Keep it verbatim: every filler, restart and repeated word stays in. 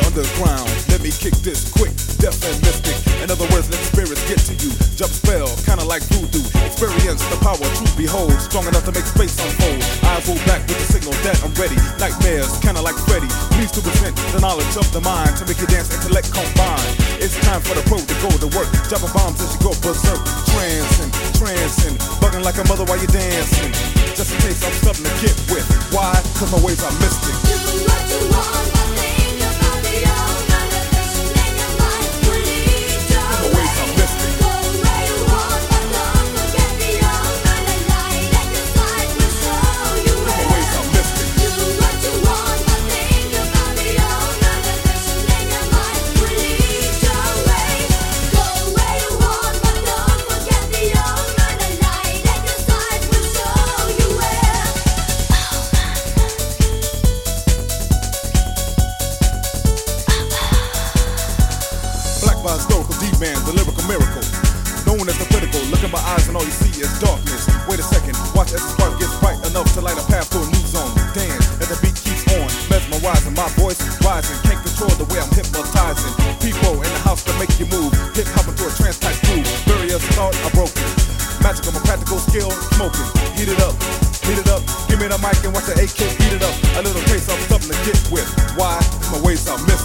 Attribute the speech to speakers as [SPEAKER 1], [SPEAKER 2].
[SPEAKER 1] underground. Let me kick this quick, deaf and mystic. In other words, let the spirits get to you. Jump spell, kinda like voodoo. Experience the power to behold, strong enough to make space unfold. Eyes roll back with the signal that I'm ready. Nightmares, kinda like Freddy. Please to present the knowledge of the mind to make your dance intellect combine. It's time for the pro to go to work. Dropping bombs as you go berserk. Trancing, trancing, bugging like a mother while you're dancing. Just in case I'm something to get with. Why? Cause my ways are mystic.
[SPEAKER 2] Do what you want, but think about the old manifestation in your mind. Will lead your
[SPEAKER 1] My
[SPEAKER 2] way.
[SPEAKER 1] ways are mystic.
[SPEAKER 2] Go where you want, but don't forget the old man. The light at your side will show you
[SPEAKER 1] My
[SPEAKER 2] where.
[SPEAKER 1] ways are mystic.
[SPEAKER 2] Do what you want, but think about the old manifestation in your mind. Will lead your way. Go where you want, but don't forget the old man. The light at your side will show you where.
[SPEAKER 1] Black by historical D-man, the lyrical miracle. Known as the critical, look in my eyes and all you see is darkness. Wait a second, watch as the spark gets bright enough to light a path to a new zone. Dance as the beat keeps on, mesmerizing, my voice rising. Can't control the way I'm hypnotizing. People in the house to make you move. Hip hop into a trance type groove. Barriers thought are broken. Magical, my practical skill, smoking. Heat it up, heat it up. Give me the mic and watch the A K beat it up. A little taste of something to get with. Why? My ways are missing.